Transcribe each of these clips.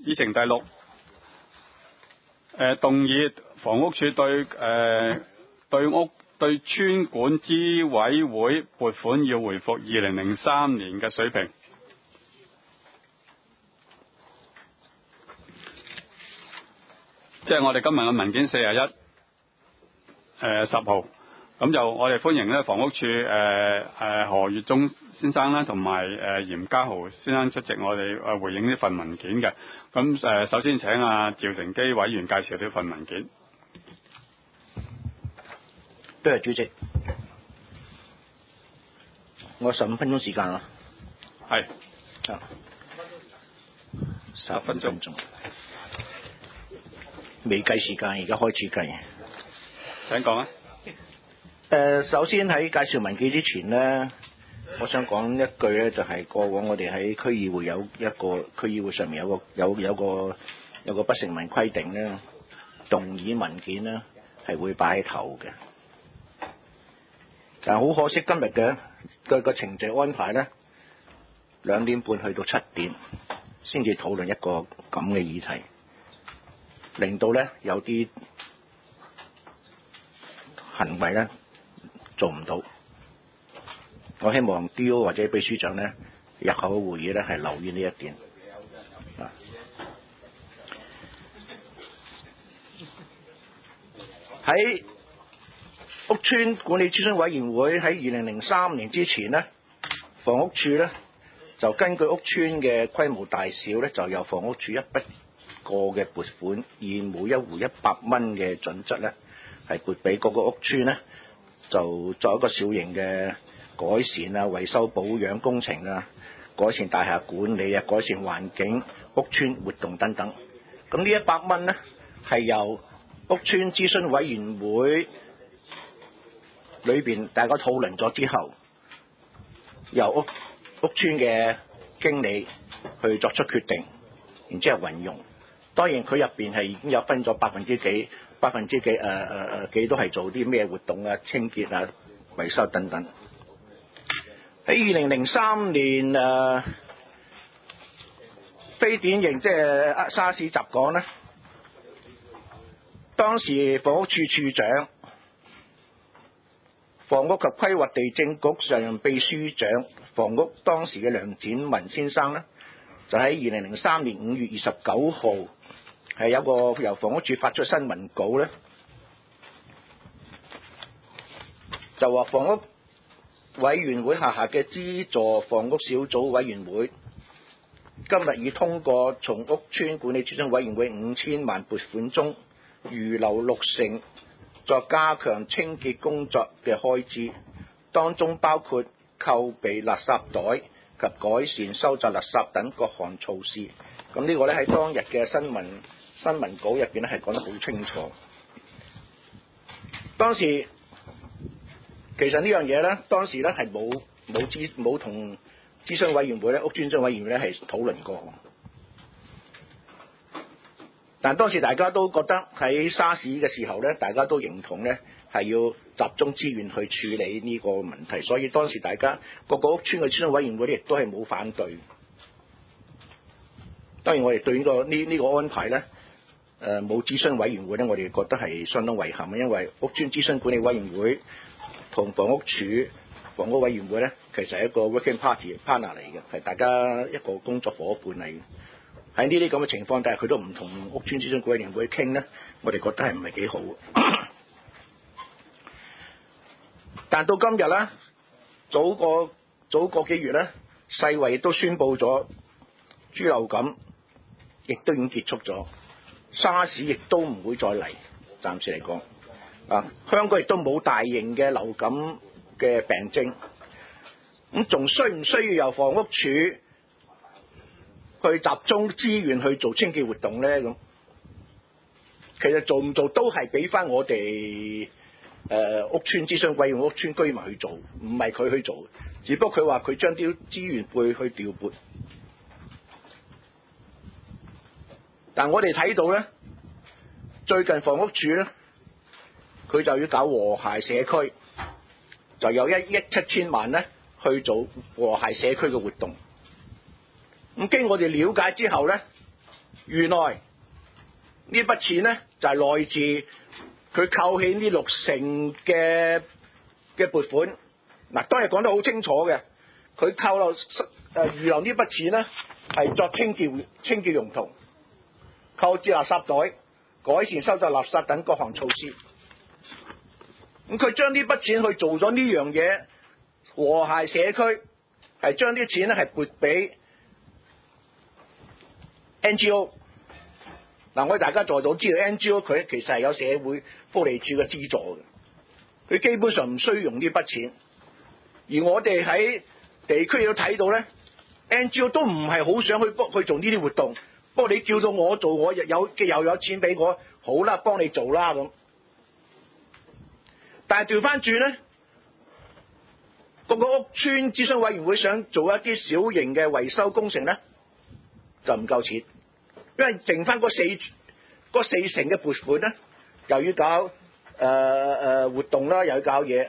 議程第6，動議房屋署對村管支委會撥款要回復2003年嘅水平。即係我哋今日嘅文件41，10號。咁就我哋歡迎咧房屋署何月忠先生啦，同埋嚴家豪先生出席我哋回應呢份文件嘅。咁首先請趙成基委員介紹呢份文件。 多謝主席，我15分鐘時間啦。 係。 10分鐘。未計時間，而家開始計。 請講啊。 首先喺介紹文件之前呢，我想講一句咧，就係過往我哋喺區議會有一個區議會上面有個不成文規定咧，動議文件呢係會擺喺頭嘅。但係好可惜，今日嘅個程序安排咧，2點半去到7點先至討論一個咁嘅議題，令到咧有啲行為咧做唔到。我希望 D.O. 或者秘書長咧日後嘅會議咧係留意呢一點。喺屋邨管理諮詢委員會喺2003年之前呢，房屋署咧就根據屋邨嘅規模大小咧，就由房屋署一筆過嘅撥款，以每一戶100蚊嘅準則咧，係撥俾各個屋邨咧，就作一個小型嘅改善啊、維修保養工程啊、改善大廈管理啊、改善環境、屋邨活動等等。咁呢100蚊咧係由屋邨諮詢委員會裏邊大家討論咗之後，由屋邨嘅經理去作出決定，然之後運用。當然佢入邊係已經有分咗百分之幾都係做啲咩活動啊、清潔啊、維修等等。喺2003年非典型即係沙士襲港咧，當時房屋處處長、房屋及規劃地政局常任秘書長、房屋當時嘅梁展文先生咧，就喺2003年5月29號係有個由房屋處發出新聞稿咧，就話房屋委員會下嘅資助房屋小組委員會今日已通過從屋邨管理諮詢委員會5000萬撥款中預留60%作加強清潔工作嘅開支，當中包括購備垃圾袋及改善收集垃圾等各項措施。咁呢個咧喺當日嘅新聞稿入邊咧係講得好清楚。當時其實呢樣嘢咧，當時咧係冇同諮詢委員會咧、屋邨諮詢委員會咧係討論過。但當時大家都覺得喺沙士嘅時候咧，大家都認同咧係要集中資源去處理呢個問題，所以當時大家各個屋邨嘅諮詢委員會咧亦都係冇反對。當然我哋對呢個安排咧，冇諮詢委員會咧，我哋覺得係相當遺憾，因為屋邨諮詢管理委員會同房屋署房屋委員會咧，其實係一個 working partner 嚟嘅，係大家一個工作伙伴嚟嘅。喺呢啲咁嘅情況，但係佢都唔同屋邨諮詢委員會傾咧，我哋覺得係唔係幾好。但到今日咧，早個幾月咧，世衛亦都宣布咗豬流感亦都已經結束咗，沙士亦都唔會再嚟，暫時嚟講。香港亦都冇大型嘅流感嘅病徵，咁仲需唔需要由房屋署去集中資源去做清潔活動咧？咁其實做唔做都係俾翻我哋屋邨諮詢委員會、屋邨居民去做，唔係佢去做。只不過佢話佢將啲資源去調撥，但我哋睇到咧，最近房屋署咧，佢就要搞和諧社區，就有1億7千萬咧去做和諧社區嘅活動。咁經我哋了解之後咧， 原來呢筆錢呢，就係來自佢扣起呢60%嘅撥款。嗱，當日講得好清楚嘅，佢扣落預留呢筆錢呢，係作清潔用途，購置垃圾袋、改善收集垃圾等各項措施。咁佢將呢筆錢去做咗呢樣嘢，和諧社區，係將啲錢咧係撥俾 NGO。嗱，我哋大家在座都知道 NGO 佢其實係有社會福利署嘅資助嘅，佢基本上唔需要用呢筆錢。而我哋喺地區都睇到咧 ，NGO 都唔係好想去做呢啲活動。不過你叫到我做，我又有錢俾我，好啦，幫你做啦咁。但係調翻轉咧，個屋邨諮詢委員會想做一啲小型嘅維修工程咧，就唔夠錢，因為剩翻嗰四成嘅撥款咧，又要搞活動啦，又要搞嘢。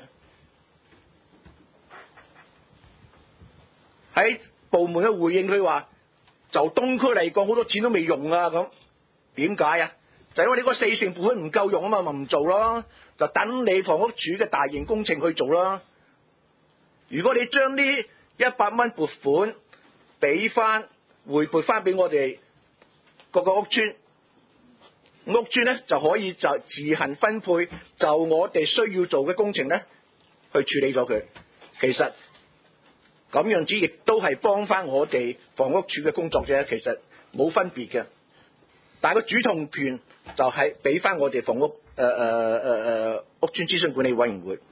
喺部門嘅回應，佢話就東區嚟講，好多錢都未用啊咁。點解啊？就因為你嗰4成撥款唔夠用啊嘛，咪唔做咯，就等你房屋署嘅大型工程去做啦。如果你將呢100蚊撥款回撥翻俾我哋各個屋邨咧就可以就自行分配，就我哋需要做嘅工程咧去處理咗佢。其實咁樣子亦都係幫翻我哋房屋署嘅工作啫，其實冇分別嘅。但係個主動權就係俾翻我哋房屋屋邨諮詢管理委員會。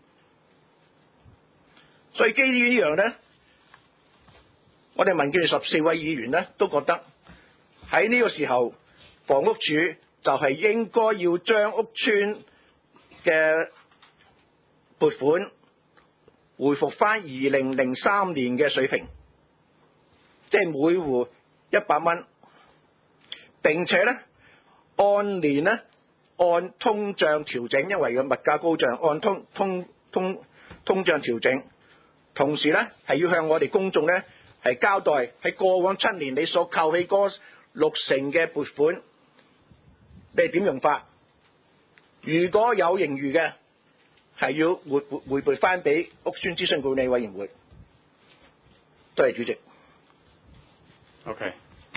所以基於呢樣咧，我哋民建聯14位議員咧都覺得喺呢個時候，房屋署就係應該要將屋邨嘅撥款回復翻2003年嘅水平，即係每戶100蚊，並且咧按年咧按通脹調整，因為嘅物價高漲，按通脹調整，同時咧係要向我哋公眾咧係交代喺過往7年你所扣起嗰60%嘅撥款，你係點用法？如果有盈餘嘅，係要回撥翻俾屋邨諮詢管理委員會。多謝主席。 OK，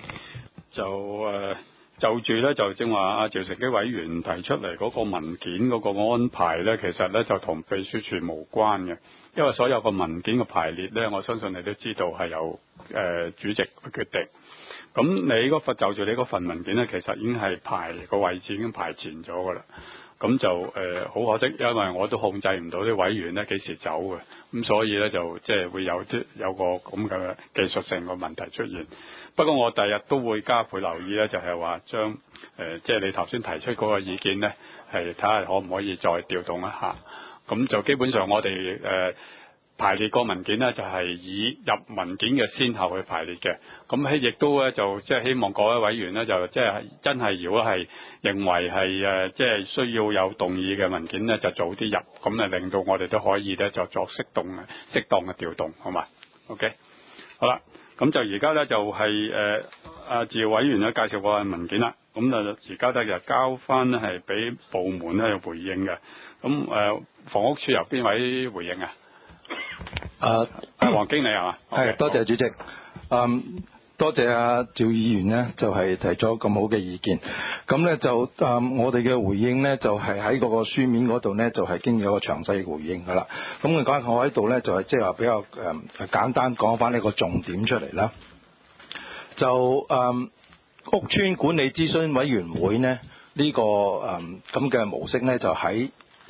就住咧就正話阿趙成基委員提出嚟嗰個文件嗰個安排咧，其實咧就同秘書處無關嘅，因為所有個文件嘅排列咧，我相信你都知道係由主席去決定。咁你就住你嗰份文件咧，其實已經係排個位置已經排前咗噶啦。咁就好可惜，因為我都控制唔到啲委員咧幾時走嘅，咁所以咧就即係會有個咁嘅技術性嘅問題出現。不過我第日都會加倍留意咧，就係話將即係你頭先提出嗰個意見咧，係睇下可唔可以再調動一下。咁就基本上我哋排列個文件咧，就係以入文件嘅先後去排列嘅。咁亦都咧就即係希望各位委員咧就即係真係如果係認為係即係需要有動議嘅文件咧，就早啲入，咁啊令到我哋都可以咧就作適當嘅調動，好嘛 ？OK， 好啦，咁就而家咧就係阿趙委員咧介紹個文件啦。咁啊而家咧就交翻咧係俾部門咧去回應嘅。咁房屋署由邊位回應啊？黃經理係嘛？ 係，多謝主席。多謝阿趙議員呢，就係提咗咁好嘅意見。咁咧就我哋嘅回應呢，就係喺嗰個書面嗰度呢，就係經有個詳細回應噶啦。咁我喺度呢，就係即係話比較簡單講翻呢個重點出嚟啦。就屋邨管理諮詢委員會呢，呢個咁嘅模式呢，就喺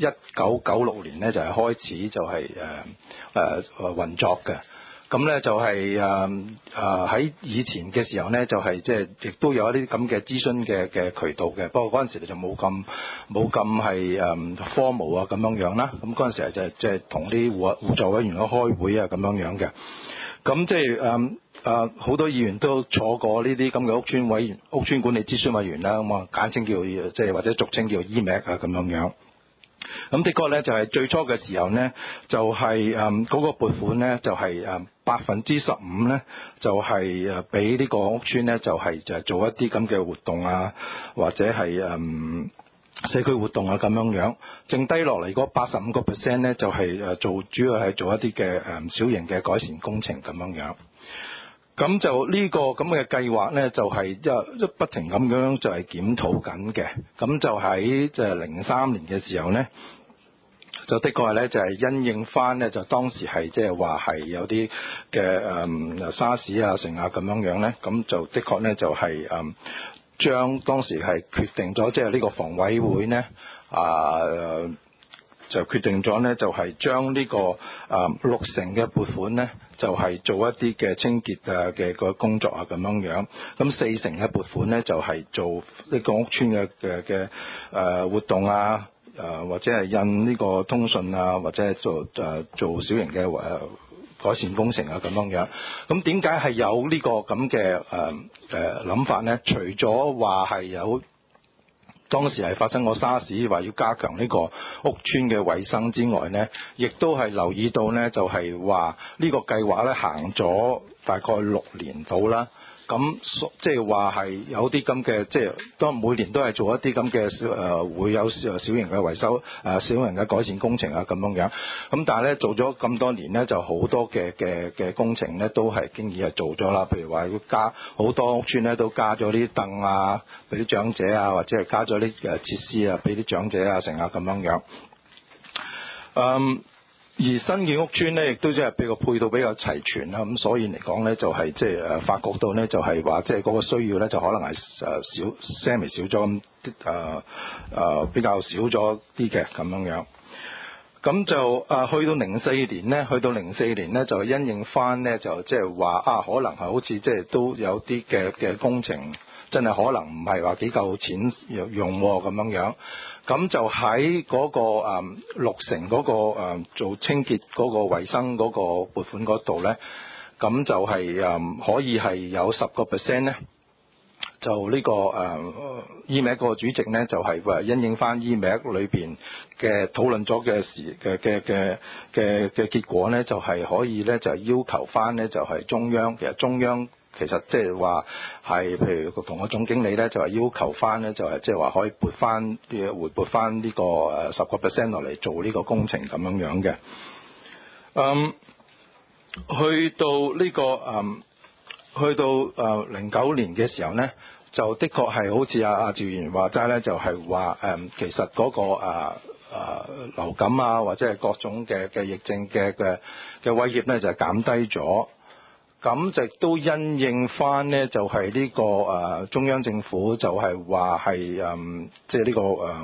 1996年呢，就係開始就係運作嘅。咁咧就係喺以前嘅時候咧，就係即係亦都有一啲咁嘅諮詢嘅渠道嘅。不過嗰陣時就冇咁係formal啊咁樣啦。咁嗰陣時就即係同啲互助委員開會啊咁樣嘅。咁即係好多議員都坐過呢啲咁嘅屋邨管理諮詢委員啦。咁啊簡稱叫即係或者俗稱叫 EMAC 啊咁樣。咁的確咧就係最初嘅時候咧，就係嗰個撥款咧就係 15%咧就係俾呢個屋邨咧就係做一啲咁嘅活動啊，或者係社區活動啊咁樣，剩低落嚟嗰85% 咧就係主要係做一啲嘅小型嘅改善工程咁樣。咁就呢個咁嘅計劃咧，就係一不停咁樣就係檢討緊嘅。咁就喺03年嘅時候咧，就的確係咧就係因應翻咧，就當時係即係話係有啲嘅沙士啊成啊咁樣咧，咁就的確咧就係將當時係決定咗，即係呢個房委會咧就決定咗咧，就係將呢個6成嘅撥款咧，就係做一啲嘅清潔嘅個工作啊咁樣。咁4成嘅撥款咧，就係做呢個屋邨嘅活動啊，或者係印呢個通訊啊，或者係做小型嘅改善工程啊咁樣。咁點解係有呢個咁嘅諗法咧？除咗話係有當時係發生過沙士，話要加強呢個屋邨嘅衛生之外呢，亦都係留意到呢，就係話呢個計劃呢行咗大概6年到啦。咁即係話係有啲咁嘅，即係當每年都係做一啲咁嘅會有小型嘅維修小型嘅改善工程啊咁樣。咁但係呢，做咗咁多年呢，就好多嘅工程呢都係經已係做咗啦。譬如話要加好多屋邨呢都加咗啲凳啊，俾啲長者啊，或者係加咗啲設施啊，俾啲長者啊成啊咁樣。而新嘅屋邨咧，亦都即係比較配套比較齊全啦，咁所以嚟講咧，就係即係發覺到咧，就係話即係嗰個需要咧，就可能係少咗咁比較少咗啲嘅咁樣。咁就去到04年咧，就因應翻咧，就即係話可能係好似即係都有啲嘅工程真係可能唔係話幾夠錢用咁樣。咁就喺嗰個6成嗰個做清潔嗰個衛生嗰個撥款嗰度咧，咁就係可以係有10% 咧，就呢個EMAC 個主席咧就係話因應翻 EMAC 裏邊嘅討論咗嘅結果咧，就係可以咧就係要求翻咧就係中央其實即係話係，譬如同個總經理咧就係要求翻咧，就係即係話可以回撥翻呢個10% 落嚟做呢個工程咁樣嘅。去到09年嘅時候咧，就的確係好似阿趙議員話齋咧，就係話其實嗰個流感啊，或者係各種嘅疫症嘅威脅咧，就係減低咗。咁就都因應翻呢，就係呢個中央政府就係話係即係呢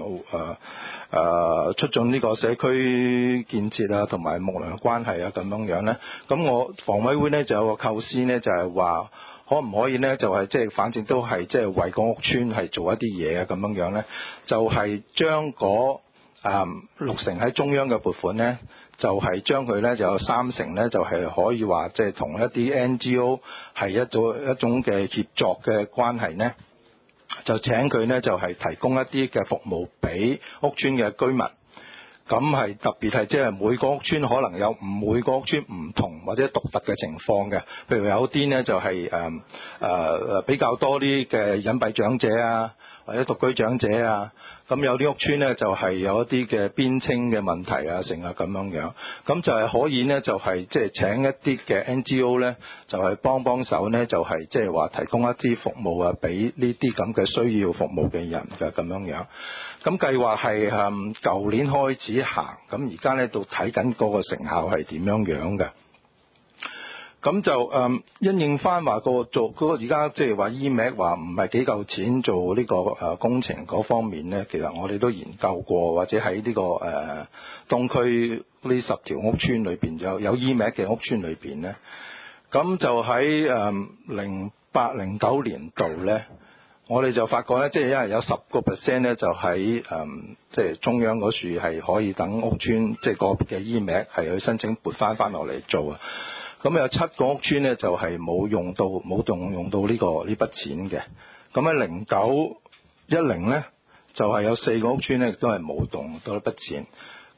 個促進呢個社區建設啊，同埋睦鄰嘅關係啊咁樣呢。咁我房委會呢就有個構思呢，就係話可唔可以呢？就係即係反正都係即係為個屋邨係做一啲嘢啊咁樣呢，就係將嗰6成喺中央嘅撥款呢，就係將佢咧就有3成咧，就係可以話即係同一啲 NGO 係一種嘅協作嘅關係咧，就請佢咧就係提供一啲嘅服務俾屋邨嘅居民。咁係特別係即係每個屋邨可能有每個屋邨唔同或者獨特嘅情況嘅，譬如有啲咧就係比較多啲嘅隱蔽長者啊，或者獨居長者啊。咁有啲屋邨咧就係有一啲嘅邊稱嘅問題啊，成啊咁樣，咁就係可以咧就係即係請一啲嘅 NGO 咧，就係幫手咧，就係即係話提供一啲服務啊，俾呢啲咁嘅需要服務嘅人嘅咁樣。咁計劃係舊年開始行，咁而家咧到睇緊嗰個成效係點樣嘅。咁就因應翻話做嗰個而家即係話 EMAC 話唔係幾夠錢做呢個工程嗰方面咧，其實我哋都研究過，或者喺呢個東區呢10條屋邨裏邊有 EMAC 嘅屋邨裏邊咧，咁就喺08-09年度咧，我哋就發覺咧，即係因為有10% 咧就喺即係中央嗰處係可以等屋邨即係個別嘅 EMAC 係去申請撥翻落嚟做啊。咁有7個屋邨咧就係冇用到呢筆錢嘅。咁喺09-10咧就係有4個屋邨咧亦都係冇動到呢筆錢。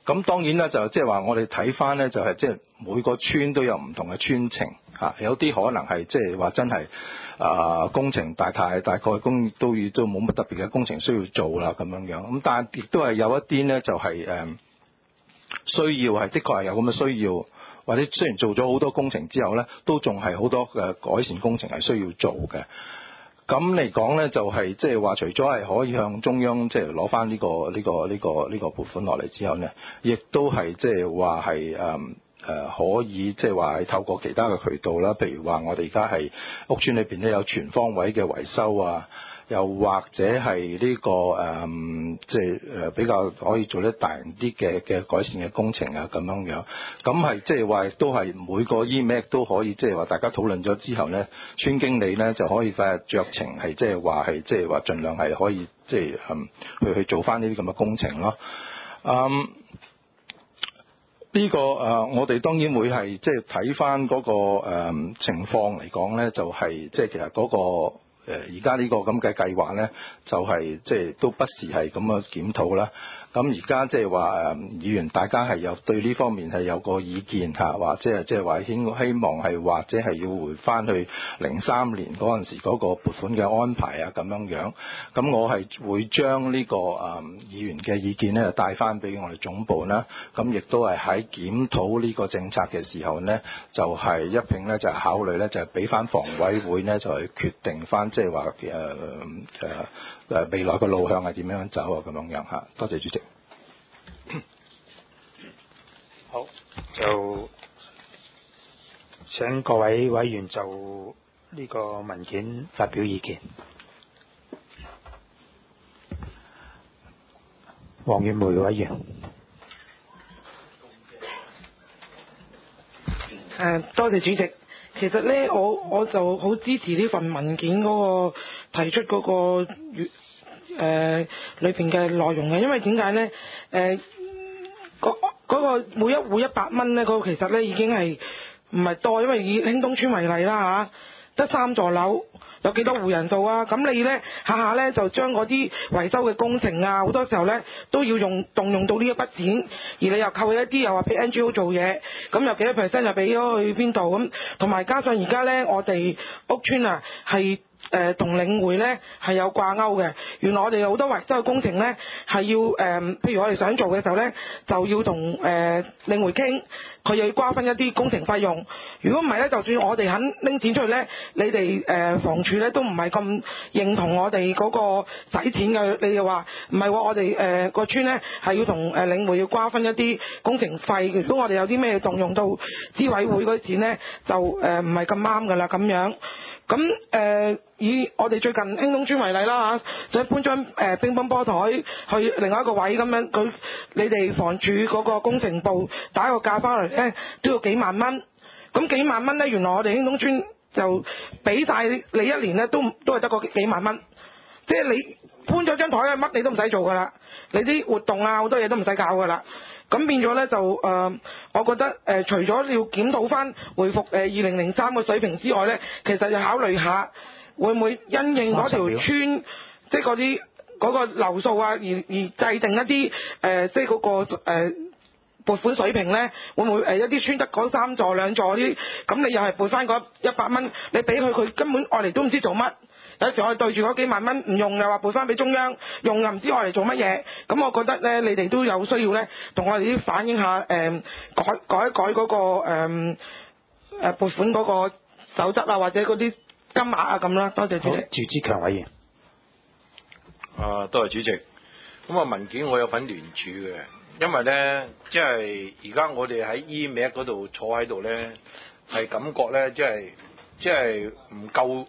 咁當然啦，就即係話我哋睇翻咧，就係即係每個村都有唔同嘅村情嚇，有啲可能係即係話真係工程大概都冇乜特別嘅工程需要做啦咁樣樣。咁但係亦都係有一啲咧就係需要係的確係有咁嘅需要，或者雖然做咗好多工程之後咧，都仲係好多嘅改善工程係需要做嘅。咁嚟講咧，就係即係話，除咗係可以向中央即係攞翻呢個撥款落嚟之後咧，亦都係即係話係可以即係話係透過其他嘅渠道啦，譬如話我哋而家係屋邨裏邊咧有全方位嘅維修啊，又或者係呢個即係比較可以做得大型啲嘅改善嘅工程啊咁樣樣，咁係即係話都係每個 EMAC 都可以即係話大家討論咗之後咧，村經理咧就可以快日酌情係即係話係即係話盡量係可以即係去做翻呢啲咁嘅工程咯。呢個我哋當然會係即係睇翻嗰個情況嚟講咧，就係即係其實嗰個而家呢個咁嘅計劃咧，就係即係都不時係咁樣檢討啦。咁而家即係話議員大家係有對呢方面係有個意見嚇，或者係即係話希望係或者係要回翻去03年嗰陣時嗰個撥款嘅安排啊咁樣樣。咁我係會將呢個議員嘅意見咧帶翻俾我哋總部啦。咁亦都係喺檢討呢個政策嘅時候咧，就係一併咧就係考慮咧就係俾翻房委會咧就係決定翻即係話未來個路向係點樣走啊咁樣樣嚇。多謝主席。 好，就請各位委員就呢個文件發表意見。黃月梅委員。 多謝主席。其實咧，我就好支持呢份文件嗰個提出嗰個裏邊嘅內容嘅，因為點解咧？嗰個每一戶100蚊咧，嗰個其實咧已經係唔係多，因為以興東邨為例啦嚇，得3座樓。有幾多戶人數啊？咁你咧下下咧就將嗰啲維修嘅工程啊，好多時候咧都要動用到呢一筆錢，而你又扣起一啲又話俾 NGO 做嘢，咁有幾多 percent 又俾咗去邊度咁？同埋加上而家咧，我哋屋邨啊係同領匯咧係有掛鈎嘅。原來我哋有好多維修嘅工程咧係要譬如我哋想做嘅時候咧，就要同領匯傾，佢又要瓜分一啲工程費用。如果唔係咧，就算我哋肯拎錢出去咧，你哋房署咧都唔係咁認同我哋嗰個使錢嘅。你又話唔係喎，我哋個邨咧係要同領匯要瓜分一啲工程費。如果我哋有啲咩動用到資委會嗰啲錢咧，就唔係咁啱㗎啦咁樣。咁以我哋最近興東邨為例啦嚇，就搬張乒乓波台去另外一個位咁樣，你哋房署嗰個工程部打個價翻嚟咧都要幾萬蚊。咁幾萬蚊咧，原來我哋興東邨就俾晒你一年咧，都係得個幾萬蚊。即係你搬咗張台咧，乜你都唔使做㗎啦，你啲活動啊好多嘢都唔使搞㗎啦。咁變咗咧就我覺得除咗要檢討翻回復2003個水平之外咧，其實就考慮下會唔會因應嗰條村即係嗰個樓數啊，而制定一啲即係嗰個撥款水平咧，會唔會一啲村得嗰3座2座啲，咁你又係撥翻嗰100蚊，你俾佢根本愛嚟都唔知做乜。有時我哋對住嗰幾萬蚊唔用又話撥翻俾中央，用又唔知愛嚟做乜嘢。咁我覺得咧，你哋都有需要咧，同我哋啲反映下改一改嗰個撥款嗰個守則啊，或者嗰啲金額啊咁啦。多謝主席。 趙志強委員。 多謝主席。咁啊文件我有份聯署嘅，因為咧即係而家我哋喺 EMAC 嗰度坐喺度咧，係感覺咧即係唔夠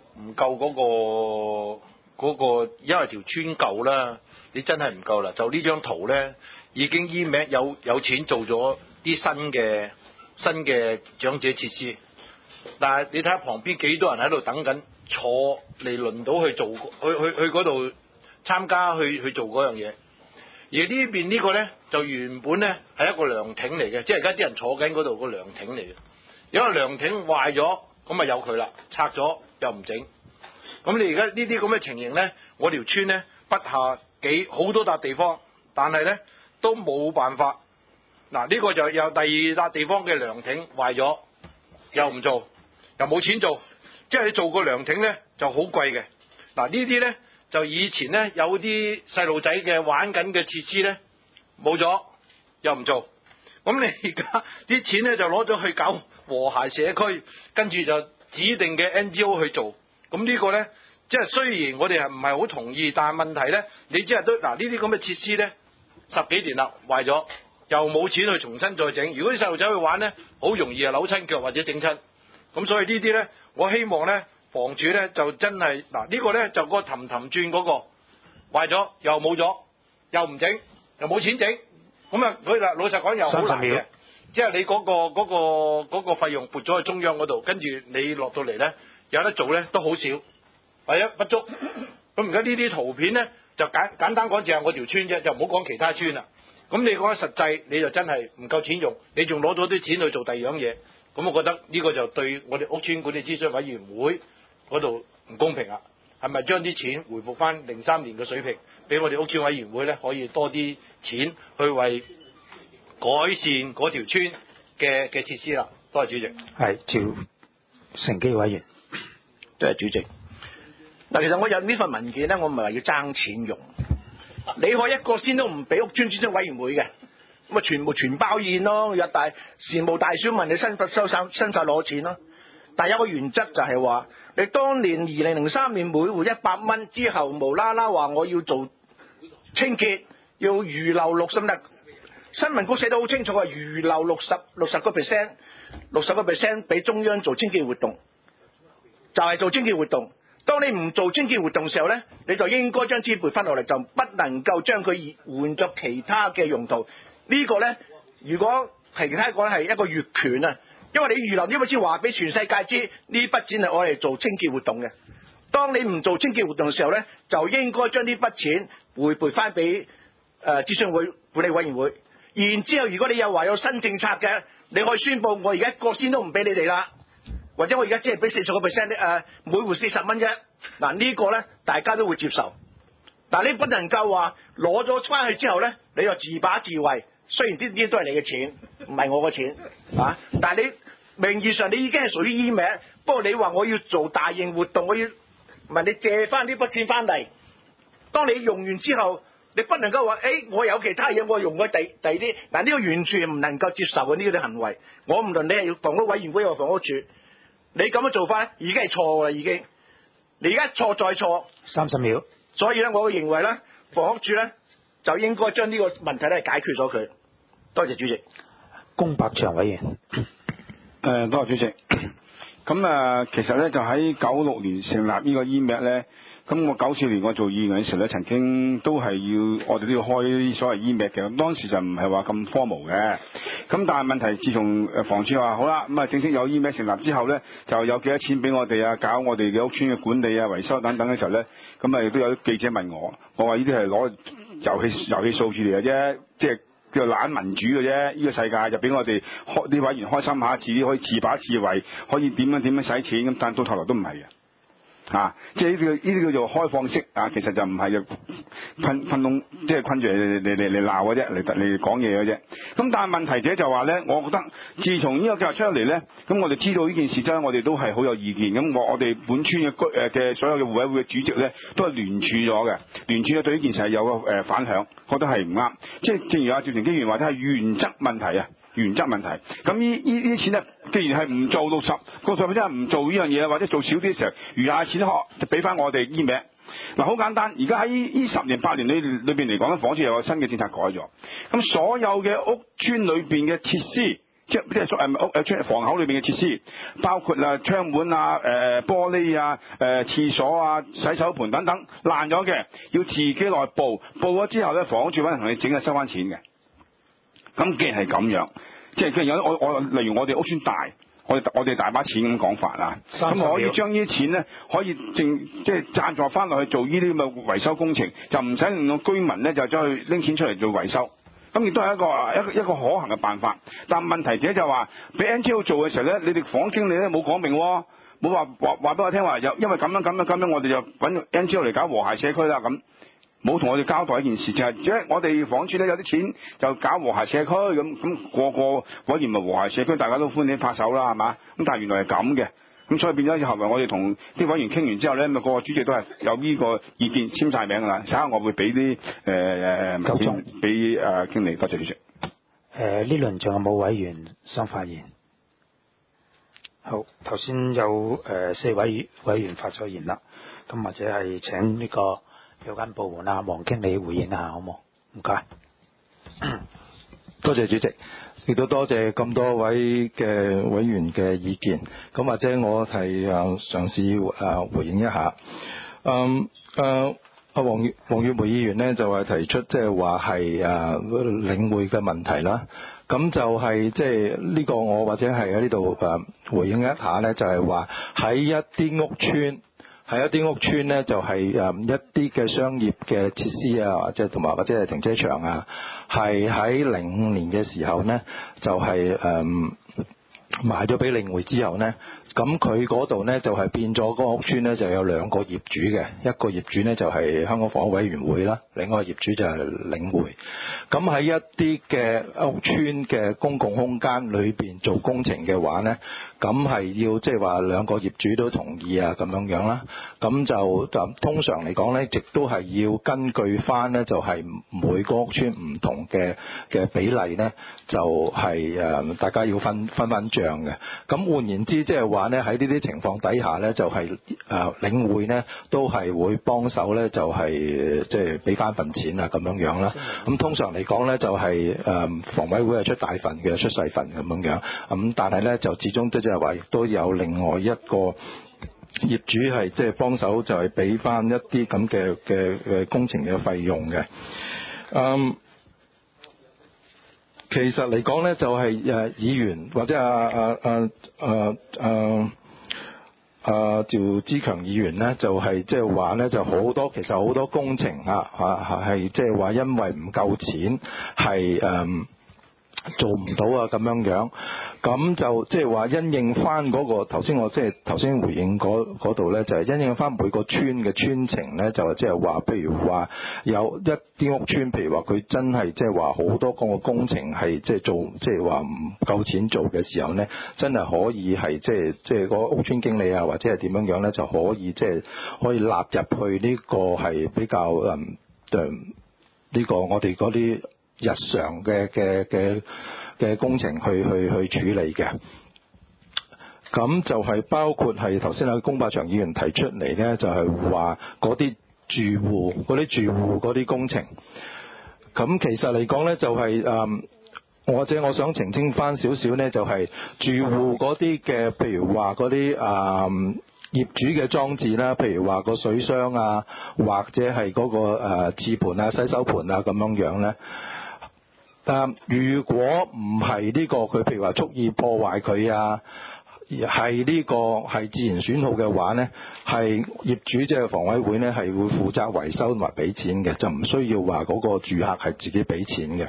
嗰個，因為條村舊啦，你真係唔夠啦。就呢張圖咧，已經 EMAC 有錢做咗啲新嘅長者設施，但係你睇下旁邊幾多人喺度等緊坐嚟輪到去做去嗰度參加去做嗰樣嘢。而呢邊呢個咧就原本咧係一個涼亭嚟嘅，即係而家啲人坐緊嗰度個涼亭嚟嘅，因為涼亭壞咗。咁咪由佢啦，拆咗又唔整。咁你而家呢啲咁嘅情形咧，我條村咧不下好多笪地方，但係咧都冇辦法嗱，呢個就有第二笪地方嘅涼亭壞咗，又唔做，又冇錢做，即係你做個涼亭咧就好貴嘅。嗱，呢啲咧就以前咧有啲細路仔嘅玩緊嘅設施咧冇咗，又唔做。咁你而家啲錢咧就攞咗去搞和諧社區，跟住就指定嘅 NGO 去做。咁呢個咧，即係雖然我哋係唔係好同意，但係問題咧，你只係都嗱呢啲咁嘅設施咧10幾年啦壞咗，又冇錢去重新再整。如果啲細路仔去玩咧，好容易啊扭親腳或者整親。咁所以呢啲咧，我希望咧房署咧就真係嗱呢個咧就個氹氹轉嗰個壞咗又冇咗，又唔整，又冇錢整。咁啊，佢老實講又好難嘅，即係你嗰個費用撥咗去中央嗰度，跟住你落到嚟咧有得做咧都好少，或者不足。咁而家呢啲圖片咧就簡單講，淨係我條村啫，就唔好講其他村啦。咁你講實際，你就真係唔夠錢用，你仲攞咗啲錢去做第二樣嘢。咁我覺得呢個就對我哋屋邨管理諮詢委員會嗰度唔公平啊！係咪將啲錢回復翻03年嘅水平，俾我哋屋邨委員會咧可以多啲錢去為改善嗰條村嘅設施啦？多謝主席。 係趙成基委員。 多謝主席。嗱，其實我有呢份文件咧，我唔係話要爭錢用，你可以一個先都唔俾屋邨諮詢委員會嘅，咁啊全部全包宴咯，有大事務大小問你申晒攞錢咯。但有個原則就係話，你當年2003年每戶100蚊之後，無啦啦話我要做清潔，要預留60%，新聞稿寫得好清楚啊，預留60% 俾中央做清潔活動，就係做清潔活動。當你唔做清潔活動嘅時候呢，你就應該將資撥翻落嚟，就不能夠將佢換作其他嘅用途。呢個呢，如果係其他講係一個越權啊！因為你預留呢筆錢話俾全世界知，呢筆錢係我嚟做清潔活動嘅。當你唔做清潔活動嘅時候呢，就應該將呢筆錢回撥翻俾諮詢會管理委員會。然之後，如果你又話有新政策嘅，你可以宣佈我而家一個先都唔俾你哋啦，或者我而家只係俾40%每戶40蚊啫。嗱，呢個呢，大家都會接受。但你不能夠話攞咗翻去之後呢，你就自把自為。雖然啲都係你嘅錢，唔係我嘅錢啊！但係你名義上你已經係屬於醫名，不過你話我要做大型活動，我要問你借翻呢筆錢翻嚟。當你用完之後，你不能夠話我有其他嘢，我用咗第啲。嗱，呢個完全唔能夠接受嘅呢啲行為。我唔論你係房屋委員會或房屋署，你咁樣做法已經係錯㗎啦，已經。你而家錯再錯。 30秒。 所以咧，我認為咧，房屋署咧就應該將呢個問題咧解決咗佢。多謝主席。 龔柏祥委員。 多謝主席。咁其實咧就喺96年成立呢個 EMAC 咧，咁我94年我做議員嘅時候咧，曾經都係我哋都要開所謂 EMAC 嘅，咁當時就唔係話咁 formal 嘅。咁但係問題，自從房署話好啦，咁正式有 EMAC 成立之後咧，就有幾多錢俾我哋啊，搞我哋嘅屋邨嘅管理啊、維修等等嘅時候咧，咁亦都有記者問我話呢啲係攞遊戲數字嚟嘅啫，即係叫做懶民主嘅啫。呢個世界就俾我哋啲委員開心下，自己可以自把自為，可以點樣使錢咁，但到頭來都唔係嘅。即係呢啲叫做開放式啊，其實就唔係困籠，即係困住嚟鬧嘅啫，嚟講嘢嘅啫。咁但係問題者就話咧，我覺得自從呢個計劃出咗嚟咧，咁我哋知道呢件事真，我哋都係好有意見。咁我哋本村嘅所有嘅互委會嘅主席咧，都係聯署咗嘅。聯署咧對呢件事係有個反響，覺得係唔啱。即係正如阿趙成基議員話，係原則問題啊。原則問題，咁呢啲錢咧，既然係唔做到60%，真係唔做呢樣嘢，或者做少啲嘅時候，餘下嘅錢就俾翻我哋醫名。嗱，好簡單，而家喺呢10年8年裏邊嚟講咧，房署有個新嘅政策改咗，咁所有嘅屋邨裏邊嘅設施，即係房口裏邊嘅設施，包括窗門啊、玻璃啊、廁所啊、洗手盆等等爛咗嘅，要自己來報咗之後咧，房署揾人同你整收翻錢嘅。咁既然係咁樣，即係既然有例如我哋屋邨大，我哋大把錢咁講法啦，咁可以將呢啲錢咧可以即係贊助翻落去做呢啲咁嘅維修工程，就唔使令到居民咧就走去拎錢出嚟做維修，咁亦都係一個可行嘅辦法。但問題者就話俾 NGO 做嘅時候咧，你哋房經理咧冇講明喎，冇話俾我聽話因為咁樣，我哋就揾 NGO 嚟搞和諧社區啦咁。 冇同我哋交代一件事，就係即係我哋房署咧有啲錢就搞和諧社區咁個個委員咪和諧社區，大家都歡喜拍手啦，係嘛？咁但係原來係咁嘅，咁所以變咗後來我哋同啲委員傾完之後咧，咪個主席都係有呢個意見簽晒名㗎啦。稍後我會俾啲俾經理，多謝主席。 呢輪仲有冇委員想發言？好，頭先有4位委員發咗言啦，咁或者係請呢個有關部門啊黃經理回應下好冇？唔該。 多謝主席，亦都多謝咁多位嘅委員嘅意見。咁或者我係嘗試回應一下。黃月梅議員呢，就係提出即係話係領會嘅問題啦。咁就係即係呢個我或者係喺呢度回應一下呢，就係話喺一啲屋邨呢，就係一啲嘅商業嘅設施啊，或者同埋或者係停車場啊，係喺05年嘅時候呢，就係賣咗俾領匯之後呢，咁佢嗰度呢，就係變咗嗰個屋邨呢，就有2個業主嘅，一個業主呢，就係香港房屋委員會啦，另外一個業主就係領匯。咁喺一啲嘅屋邨嘅公共空間裏邊做工程嘅話呢，咁係要即係話2個業主都同意啊咁樣啦。咁就通常嚟講呢，亦都係要根據翻呢，就係每個屋邨唔同嘅比例呢，就係大家要分賬嘅。咁換言之，即係話呢，喺呢啲情況底下呢，就係領匯呢都係會幫手呢，就係即係俾翻份錢啊咁樣啦。咁通常嚟講呢，就係房委會係出大份嘅，出細份咁樣。咁但係呢，就始終即係話亦都有另外一個業主係即係幫手，就係俾翻一啲咁嘅工程嘅費用嘅。其實嚟講呢，就係議員或者趙志強議員呢，就係即係話呢，就其實好多工程係即係話因為唔夠錢係做唔到啊咁樣，咁就即係話因應翻嗰個頭先我即係頭先回應嗰度呢，就係因應翻每個村嘅村情呢，就即係話譬如話有一啲屋村，譬如話佢真係即係話好多個工程係即係做即係話唔夠錢做嘅時候呢，真係可以係即係個屋村經理啊或者係點樣呢，就可以即係可以納入去呢個係比較呢個我哋嗰啲日常嘅工程去處理嘅。咁就係包括係頭先阿龔柏祥議員提出嚟呢，就係話嗰啲住戶嗰啲工程。咁其實嚟講呢，就係或者我想澄清翻少少呢，就係住戶嗰啲嘅，譬如話嗰啲業主嘅裝置啦，譬如話個水箱啊，或者係嗰個廁盤啊、洗手盤啊咁樣呢。但如果唔係呢個佢譬如話蓄意破壞佢啊，係呢個係自然損耗嘅話呢，係業主即係房委會呢，係會負責維修同埋俾錢嘅，就唔需要話嗰個住客係自己俾錢嘅。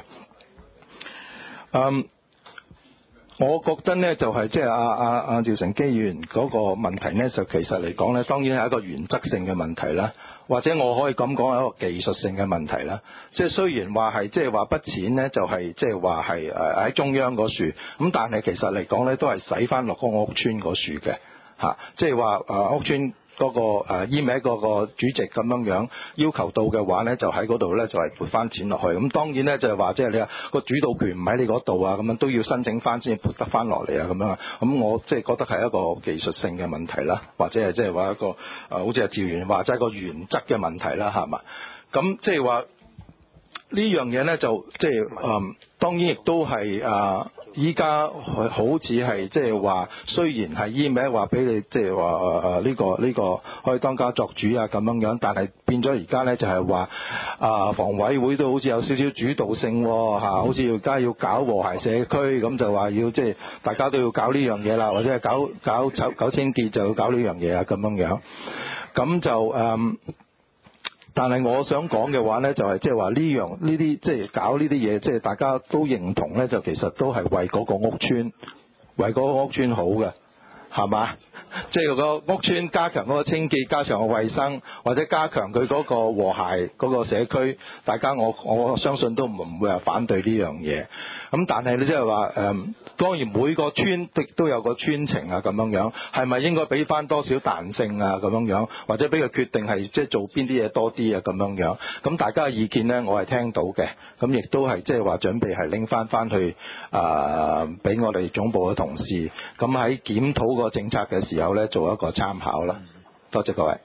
我覺得呢，就係即係阿趙成基議員嗰個問題呢，就其實嚟講呢，當然係一個原則性嘅問題啦。或者我可以咁講係一個技術性嘅問題啦，即係雖然話係即係話筆錢呢，就係即係話係喺中央嗰處，咁但係其實嚟講呢，都係使翻落個屋邨嗰處嘅嚇，即係話屋邨嗰個EMET嗰個主席咁樣要求到嘅話呢，就喺嗰度呢，就係撥翻錢落去。咁當然呢，就係話即係你話個主導權唔喺你嗰度啊，咁樣都要申請翻先撥得翻落嚟啊咁樣。咁我即係覺得係一個技術性嘅問題啦，或者係即係話一個好似阿趙議員話齋個原則嘅問題啦，係嘛？咁即係話呢樣嘢呢，就即係當然亦都係依家好似係即係話，雖然係EMET話俾你即係話呢個可以當家作主啊咁樣，但係變咗而家呢，就係話房委會都好似有少少主導性喎嚇，好似而家要搞和諧社區咁，就話要即係大家都要搞呢樣嘢啦，或者係搞清潔就要搞呢樣嘢啊咁樣，咁就但係我想講嘅話呢，就係即係話呢啲即係搞呢啲嘢，即係大家都認同呢，就其實都係為嗰個屋邨好嘅，係嘛？ 即係個屋邨加強嗰個清潔、加強個衛生，或者加強佢嗰個和諧嗰個社區，大家我相信都唔會話反對呢樣嘢。咁但係你即係話當然每個村都有個村情啊咁樣，係咪應該俾翻多少彈性啊咁樣，或者俾佢決定係即係做邊啲嘢多啲啊咁樣。咁大家嘅意見呢，我係聽到嘅，咁亦都係即係話準備係拎翻去俾我哋總部嘅同事，咁喺檢討個政策嘅時候呢，做一個參考啦。多謝各位。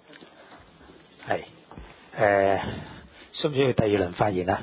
係需唔需要第二輪發言啊？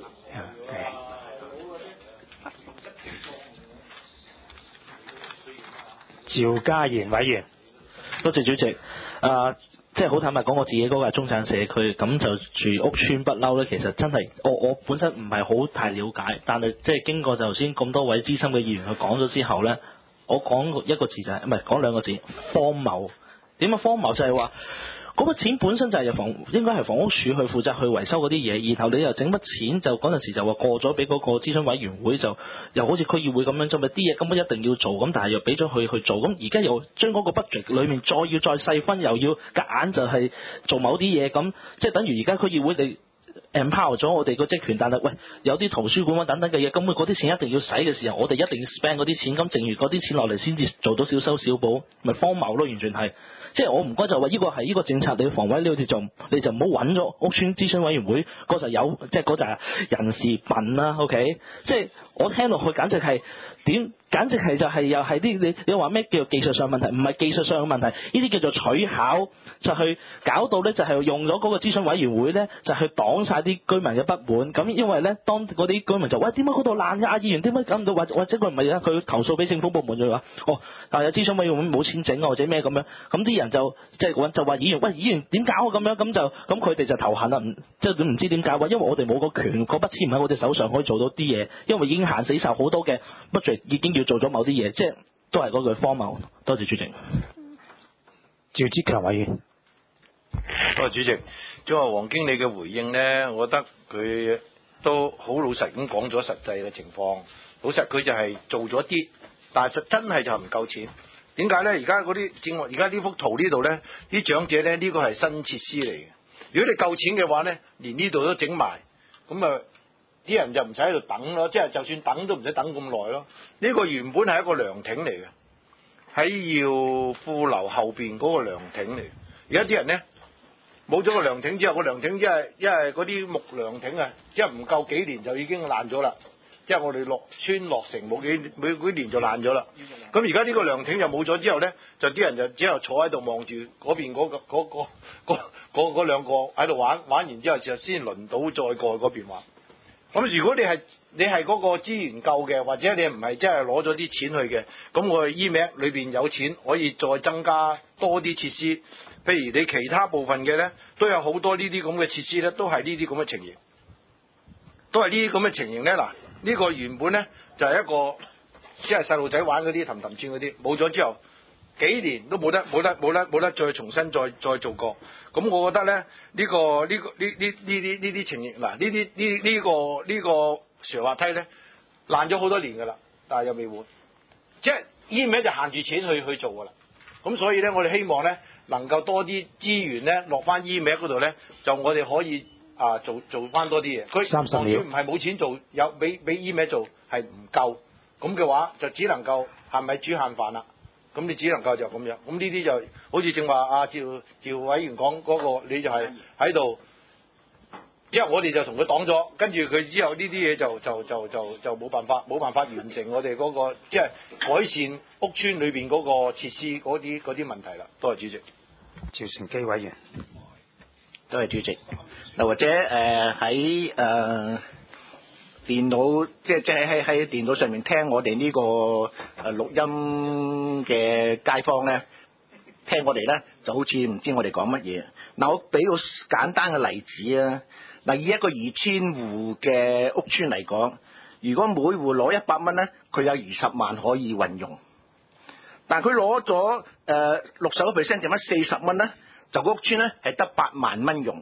趙家賢委員， 多謝主席。即係好坦白講，我自己嗰個係中產社區，咁就住屋邨不嬲咧。其實真係我本身唔係好太了解，但係即係經過頭先咁多位資深嘅議員去講咗之後咧，我講一個字就係唔係講兩個字，荒謬。點解荒謬？就係話嗰筆錢本身就係應該係房屋署去負責去維修嗰啲嘢，然後你又整筆錢就嗰陣時就話過咗俾嗰個諮詢委員會，就又好似區議會咁樣，就咪啲嘢根本一定要做，咁但係又俾咗佢去做，咁而家又將嗰個 budget 裡面再細分，又要夾硬就係做某啲嘢，咁即係等於而家區議會你empower 咗我哋個職權，但係喂有啲圖書館等等嘅嘢，根本嗰啲錢一定要使嘅時候，我哋一定要 spend 嗰啲錢，咁剩餘嗰啲錢落嚟先至做到小修小補，咪荒謬咯，完全係。即係我唔該就話呢個係呢個政策，你房委你好似就你就唔好揾咗屋邨諮詢委員會嗰陣有即係嗰陣人事笨啦 ，OK？ 即係我聽落去簡直係點？簡直係就係又係啲你話咩叫做技術上問題？唔係技術上嘅問題，呢啲叫做取巧，就去搞到咧就係用咗嗰個諮詢委員會咧就去擋晒啲居民嘅不滿。咁因為咧當嗰啲居民就喂點解嗰度爛嘅阿議員點解搞唔到？或者佢唔係啊，佢投訴俾政府部門就話但係有諮詢委員會冇錢整啊或者咩咁樣，咁啲人就即係就話議員喂議員點搞啊咁樣，咁佢哋就頭痕啦，即係唔知點解喎，因為我哋冇個權，嗰筆錢唔喺我哋手上可以做到啲嘢，因為已經限死晒好多嘅 budget 已經要做咗某啲嘢，即係都係嗰句荒謬。多謝主席。 趙志強委員， 多謝主席。即係黃經理嘅回應呢，我覺得佢都好老實咁講咗實際嘅情況。老實佢就係做咗啲，但係真係就唔夠錢。點解呢？而家嗰啲正而家呢幅圖呢度呢，啲長者呢，呢個係新設施嚟嘅。如果你夠錢嘅話呢，連呢度都整埋，咁啊啲人就唔使喺度等咯，即係就算等都唔使等咁耐咯。呢個原本係一個涼亭嚟嘅，喺耀富樓後邊嗰個涼亭嚟。而家啲人呢，冇咗個涼亭之後，個涼亭因為嗰啲木涼亭啊，即係唔夠幾年就已經爛咗啦。即係我哋落村落成冇幾年就爛咗啦。咁而家呢個涼亭就冇咗之後呢，就啲人就只有坐喺度望住嗰邊嗰兩個喺度玩完之後就先輪到再過去嗰邊玩。咁如果你係嗰個資源夠嘅，或者你唔係真係攞咗啲錢去嘅，咁我哋 EMAC 裏邊有錢可以再增加多啲設施。譬如你其他部分嘅呢，都有好多呢啲咁嘅設施呢，都係呢啲咁嘅情形，都係呢啲咁嘅情形呢。嗱，呢個原本呢，就係一個即係細路仔玩嗰啲氹氹轉嗰啲，冇咗之後幾年都冇得再重新再做過。咁我覺得呢，呢啲情形，嗱呢個斜滑梯呢，爛咗好多年㗎啦，但係又未換，即係依名就限住錢去做㗎啦。咁所以呢，我哋希望呢，能夠多啲資源呢，落翻依名嗰度呢，就我哋可以做翻多啲嘢。佢30秒唔係冇錢做，有俾依名做係唔夠，咁嘅話就只能夠係咪煮限飯啦？咁你只能夠就咁樣。咁呢啲就好似正話阿趙委員講嗰個，你就係喺度，之後我哋就同佢擋咗，跟住佢之後呢啲嘢就冇辦法完成我哋嗰個即係改善屋邨裏邊嗰個設施嗰啲問題啦。多謝主席。 趙成基委員， 多謝主席。嗱，或者喺電腦即係喺電腦上面聽我哋呢個錄音嘅街坊咧，聽我哋咧就好似唔知我哋講乜嘢。嗱，我俾個簡單嘅例子啊。嗱，以一個2000戶嘅屋邨嚟講，如果每戶攞100蚊咧，佢有20萬可以運用。但係佢攞咗60%，剩翻40蚊咧，就個屋邨咧係得8萬蚊用。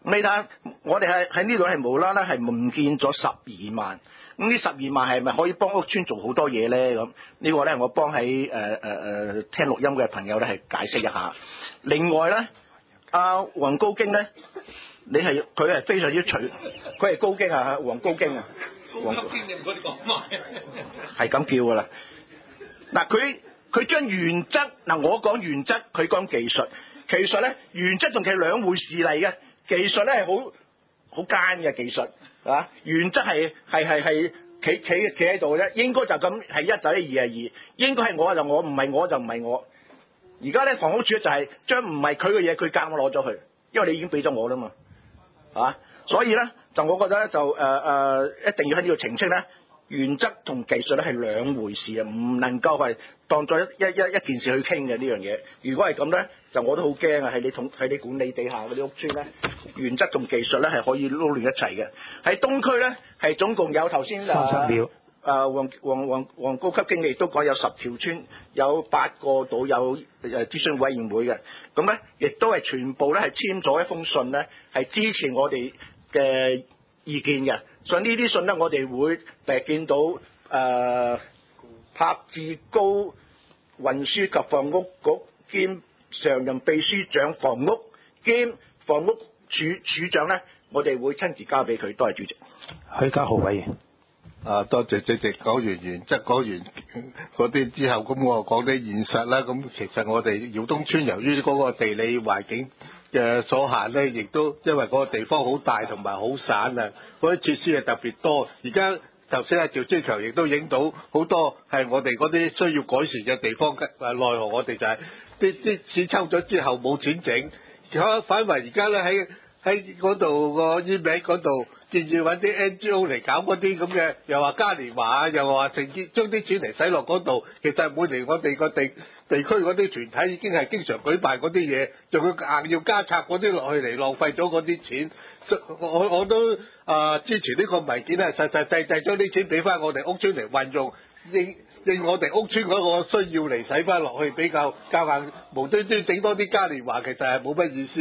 你睇下，我哋喺呢度係無啦啦係唔見咗12萬。咁呢12萬係咪可以幫屋邨做好多嘢咧？咁呢個咧，我幫喺聽錄音嘅朋友咧係解釋一下。另外咧，阿黃高經咧，佢係非常之佢係高經啊，黃高經啊，黃高經你唔該你講埋，係咁叫噶啦。嗱，佢將原則我講原則，佢講技術。技術咧，原則仲係兩回事嚟嘅。技術咧係好奸嘅技術。啊！原則係企喺度啫，應該就咁係一就一，二係二，應該係我就我，唔係我就唔係我。而家咧房屋署就係將唔係佢嘅嘢，佢夾我攞咗去，因為你已經俾咗我啦嘛，所以咧就我覺得咧就一定要喺呢度澄清咧，原則同技術咧係兩回事啊，唔能夠係當作一件事去傾嘅呢樣嘢。如果係咁咧，就我都好驚啊！喺你管理地下嗰啲屋邨咧，原則同技術咧係可以撈亂一齊嘅。喺東區咧係總共有頭先 30秒。 黃高級經理都講有10條村，有8個度有諮詢委員會嘅，咁咧亦都係全部咧係簽咗一封信咧，係支持我哋嘅意見嘅。所以呢啲信咧，我哋會見到柏志高運輸及房屋局兼常任秘書長房屋兼房屋處長咧，我哋會親自交俾佢。多謝主席。 許家豪委員。 多謝主席。講完原則，講完嗰啲之後，咁我講啲現實啦。咁其實我哋耀東村由於嗰個地理環境嘅所限咧，亦都因為嗰個地方好大同埋好散啊，嗰啲設施係特別多。而家頭先阿趙志強亦都影到好多係我哋嗰啲需要改善嘅地方，奈何我哋就係啲錢抽咗之後冇錢整，反為而家咧喺嗰度個醫名嗰度。建議揾啲 NGO 嚟搞嗰啲咁嘅，又話嘉年華啊，又話承接將啲錢嚟使落嗰度。其實每年我哋個地區嗰啲團體已經係經常舉辦嗰啲嘢，仲要硬要加插嗰啲落去嚟，浪費咗嗰啲錢。我都支持呢個文件係實際將啲錢俾翻我哋屋邨嚟運用，應我哋屋邨嗰個需要嚟使翻落去，比較夾硬無端端整多啲嘉年華，其實係冇乜意思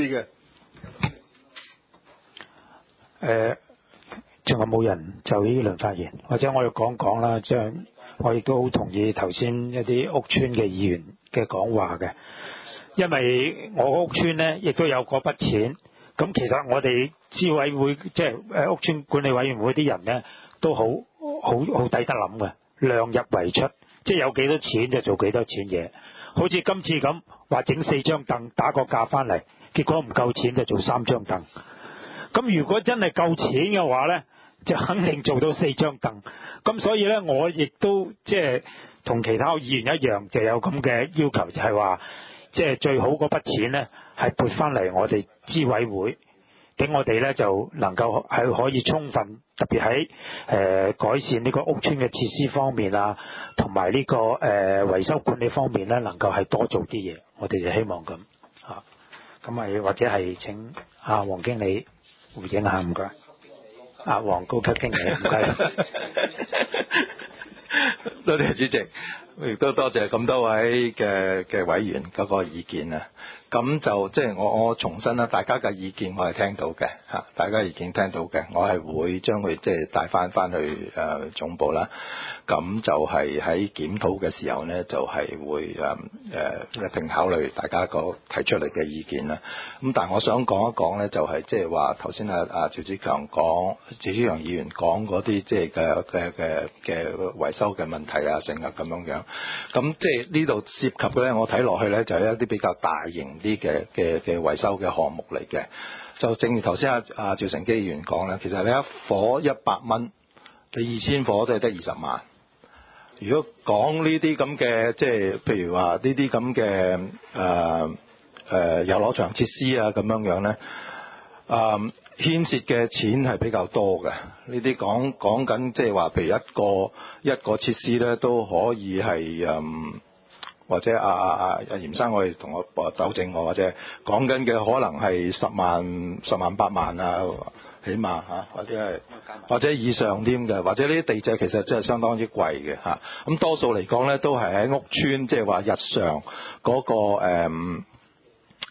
嘅。 仲有冇人就呢輪發言？或者我要講啦，即係我亦都好同意頭先一啲屋邨嘅議員嘅講話嘅，因為我屋邨呢亦都有嗰筆錢。咁其實我哋諮委會即係屋邨管理委員會啲人呢，都好抵得諗嘅，量入為出，即係有幾多錢就做幾多錢嘢。好似今次咁話整4張凳打個價翻嚟，結果唔夠錢就做3張凳。咁如果真係夠錢嘅話呢，就肯定做到4張凳。咁所以呢，我亦都即係同其他議員一樣，就有咁嘅要求，就係話即係最好嗰筆錢呢係撥翻嚟我哋諮委會，俾我哋呢就能夠係可以充分，特別喺改善呢個屋邨嘅設施方面啊，同埋呢個維修管理方面呢，能夠係多做啲嘢。我哋就希望咁嚇。咁咪或者係請阿黃經理回應下，唔該。黃高級經理，唔該。 多謝主席，亦都多謝咁多位嘅委員嗰個意見啊。咁就即係我重申啦，大家嘅意見我係聽到嘅嚇，大家意見聽到嘅，我係會將佢即係帶翻去總部啦。咁就係喺檢討嘅時候呢，就係會一定考慮大家個提出嚟嘅意見啦。咁但係我想講一講呢，就係即係話頭先趙志強議員講嗰啲即係嘅維修嘅問題啊，成日咁樣。咁即係呢度涉及嘅呢，我睇落去呢，就係一啲比較大型啲嘅維修嘅項目嚟嘅。就正如頭先趙成基議員講呢，其實你一伙100蚊，你2000伙都係得20萬。如果講呢啲咁嘅，即係譬如話呢啲咁嘅遊樂場設施啊咁樣呢，牽涉嘅錢係比較多嘅。呢啲講緊即係話，譬如一個設施呢都可以係或者阿嚴生可以同我糾正我，或者講緊嘅可能係10萬8萬啊，起碼嚇，或者以上添嘅，或者呢啲地價其實真係相當之貴嘅嚇。咁多數嚟講咧，都係喺屋邨，即係話日常嗰個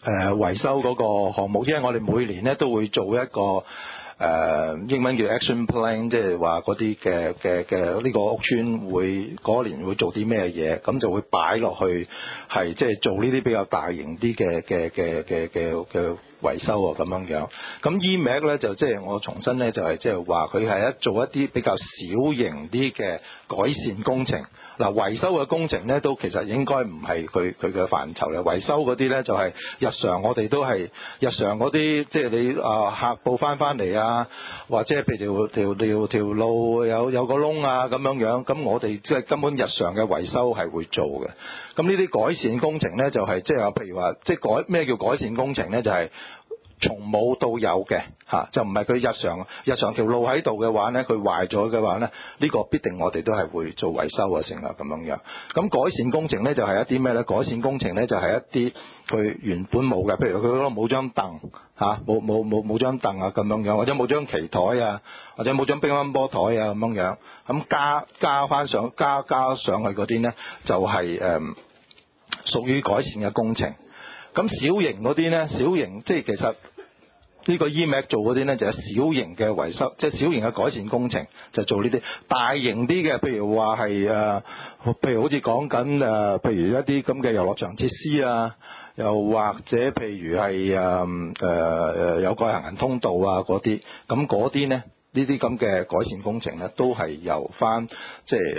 維修嗰個項目，因為我哋每年咧都會做一個英文叫 action plan， 即係話嗰啲嘅呢個屋邨會嗰年會做啲咩嘢，咁就會擺落去係即係做呢啲比較大型啲嘅維修啊咁樣。咁 EMAC 咧就即係我重新咧就係即係話佢係做一啲比較小型啲嘅改善工程。嗱，維修嘅工程咧都其實應該唔係佢嘅範疇嘅，維修嗰啲咧就係日常我哋都係日常嗰啲，即係你客報翻嚟啊，或者譬如條路有個窿啊咁樣，咁我哋即係根本日常嘅維修係會做嘅。咁呢啲改善工程咧就係即係話譬如話即係咩叫改善工程咧，就係從冇到有嘅就唔係佢日常條路喺度嘅話咧，佢壞咗嘅話咧，呢個必定我哋都係會做維修啊成啊咁樣。咁改善工程咧就係一啲咩咧？改善工程咧就係一啲佢原本冇嘅，譬如佢嗰度冇張凳冇張凳啊咁樣，或者冇張棋台啊，或者冇張乒乓波台啊咁樣，咁加上去嗰啲咧就係屬於改善嘅工程。咁小型嗰啲咧，即係其實呢個 EMAC 做嗰啲咧就係小型嘅維修，即係小型嘅改善工程就做呢啲。大型啲嘅，譬如話係譬如好似講緊譬如一啲咁嘅遊樂場設施啊，又或者譬如係有個行人通道啊嗰啲，咁嗰啲咧。呢啲咁嘅改善工程咧，都係由翻即係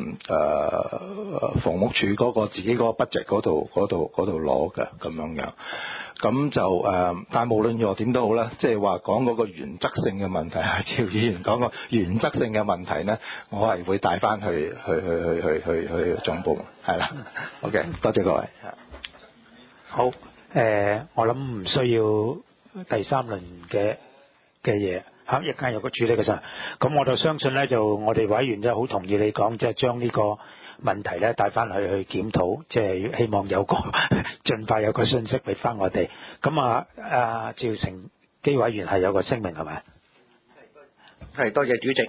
房屋署嗰個自己嗰個 budget 嗰度攞嘅咁樣。咁就但係無論如何點都好啦，即係話講嗰個原則性嘅問題，趙議員講個原則性嘅問題咧，我係會帶翻去總部，係啦。OK， 多謝各位。 好，我諗唔需要第三輪嘅嘢。一間有個處理嘅時候，咁我就相信咧，就我哋委員就好同意你講，即係將呢個問題咧帶翻去檢討，即係希望有個盡快有個信息俾翻我哋。咁趙成基委員係有個聲明係咪？ 係，多謝主席。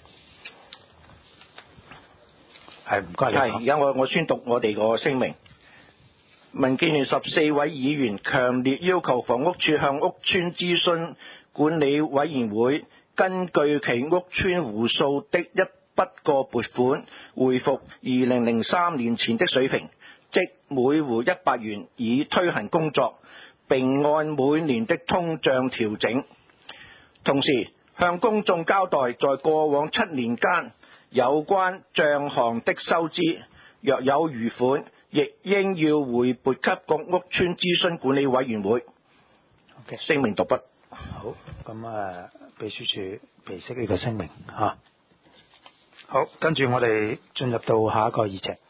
係唔該。 係，而家我宣讀我哋個聲明。民建聯14位議員強烈要求房屋署向屋邨諮詢管理委員會根據其屋邨戶數的一筆過撥款，回復2003年前的水平，即每戶100元，以推行工作，並按每年的通脹調整。同時向公眾交代在過往7年間有關帳項的收支，若有餘款，亦應要回撥給各屋邨諮詢管理委員會。聲明讀畢。 好，咁秘書處備悉呢個聲明嚇。好，跟住我哋進入到下一個議程。